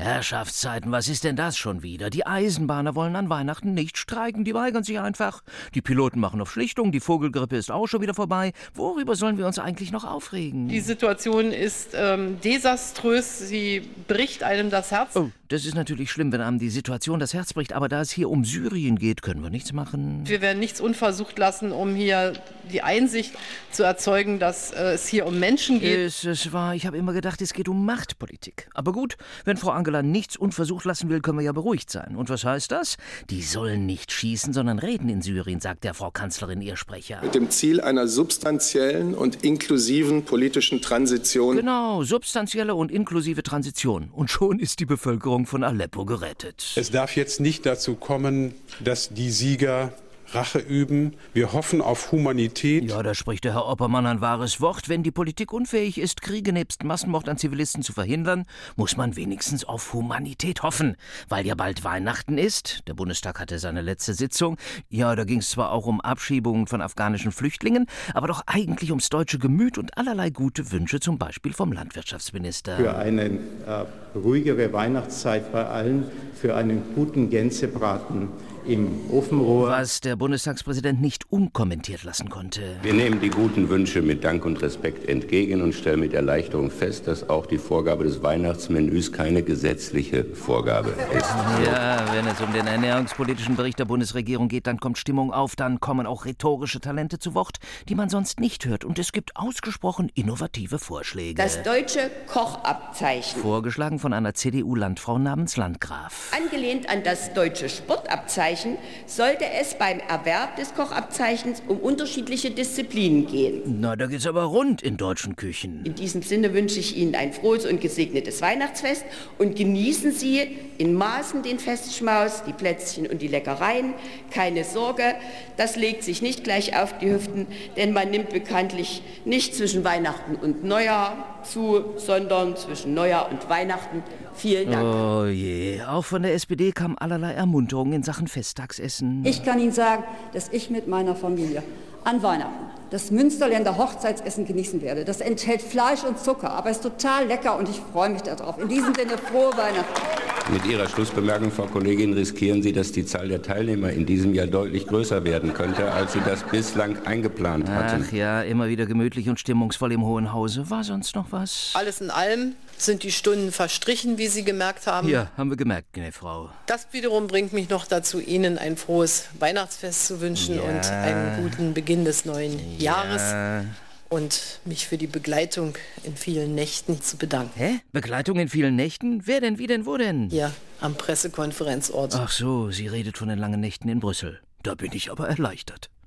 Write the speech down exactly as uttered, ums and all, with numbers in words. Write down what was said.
Herrschaftszeiten, was ist denn das schon wieder? Die Eisenbahner wollen an Weihnachten nicht streiken, die weigern sich einfach. Die Piloten machen auf Schlichtung, die Vogelgrippe ist auch schon wieder vorbei. Worüber sollen wir uns eigentlich noch aufregen? Die Situation ist ähm, desaströs, sie bricht einem das Herz. Oh, das ist natürlich schlimm, wenn einem die Situation das Herz bricht, aber da es hier um Syrien geht, können wir nichts machen. Wir werden nichts unversucht lassen, um hier die Einsicht zu erzeugen, dass äh, es hier um Menschen geht. Es, es war, ich habe immer gedacht, es geht um Machtpolitik. Aber gut, wenn Frau Angela nichts unversucht lassen will, können wir ja beruhigt sein. Und was heißt das? Die sollen nicht schießen, sondern reden in Syrien, sagt der Frau Kanzlerin ihr Sprecher. Mit dem Ziel einer substanziellen und inklusiven politischen Transition. Genau, substanzielle und inklusive Transition. Und schon ist die Bevölkerung von Aleppo gerettet. Es darf jetzt nicht dazu kommen, dass die Sieger Rache üben. Wir hoffen auf Humanität. Ja, da spricht der Herr Oppermann ein wahres Wort. Wenn die Politik unfähig ist, Kriege nebst Massenmord an Zivilisten zu verhindern, muss man wenigstens auf Humanität hoffen. Weil ja bald Weihnachten ist. Der Bundestag hatte seine letzte Sitzung. Ja, da ging es zwar auch um Abschiebungen von afghanischen Flüchtlingen, aber doch eigentlich ums deutsche Gemüt und allerlei gute Wünsche, zum Beispiel vom Landwirtschaftsminister. Für eine äh, ruhigere Weihnachtszeit bei allen, für einen guten Gänsebraten im Ofenrohr. Was der Bundestagspräsident nicht unkommentiert lassen konnte. Wir nehmen die guten Wünsche mit Dank und Respekt entgegen und stellen mit Erleichterung fest, dass auch die Vorgabe des Weihnachtsmenüs keine gesetzliche Vorgabe ist. Ja, wenn es um den ernährungspolitischen Bericht der Bundesregierung geht, dann kommt Stimmung auf, dann kommen auch rhetorische Talente zu Wort, die man sonst nicht hört. Und es gibt ausgesprochen innovative Vorschläge. Das deutsche Kochabzeichen. Vorgeschlagen von einer C D U-Landfrau namens Landgraf. Angelehnt an das deutsche Sportabzeichen sollte es beim Erwerb des Kochabzeichens um unterschiedliche Disziplinen gehen. Na, da geht's aber rund in deutschen Küchen. In diesem Sinne wünsche ich Ihnen ein frohes und gesegnetes Weihnachtsfest und genießen Sie in Maßen den Festschmaus, die Plätzchen und die Leckereien. Keine Sorge, das legt sich nicht gleich auf die Hüften, denn man nimmt bekanntlich nicht zwischen Weihnachten und Neujahr zu, sondern zwischen Neujahr und Weihnachten. Vielen Dank. Oh je, auch von der S P D kam allerlei Ermunterung in Sachen Festtagsessen. Ich kann Ihnen sagen, dass ich mit meiner Familie an Weihnachten das Münsterländer Hochzeitsessen genießen werde. Das enthält Fleisch und Zucker, aber ist total lecker und ich freue mich darauf. In diesem Sinne, frohe Weihnachten. Mit Ihrer Schlussbemerkung, Frau Kollegin, riskieren Sie, dass die Zahl der Teilnehmer in diesem Jahr deutlich größer werden könnte, als Sie das bislang eingeplant hatten. Ach ja, immer wieder gemütlich und stimmungsvoll im Hohen Hause. War sonst noch was? Alles in allem sind die Stunden verstrichen, wie Sie gemerkt haben. Ja, haben wir gemerkt, gnä Frau. Das wiederum bringt mich noch dazu, Ihnen ein frohes Weihnachtsfest zu wünschen Ja. und einen guten Beginn des neuen Jahres. Ja. Und mich für die Begleitung in vielen Nächten zu bedanken. Hä? Begleitung in vielen Nächten? Wer denn, wie denn, wo denn? Hier am Pressekonferenzort. Ach so, sie redet von den langen Nächten in Brüssel. Da bin ich aber erleichtert.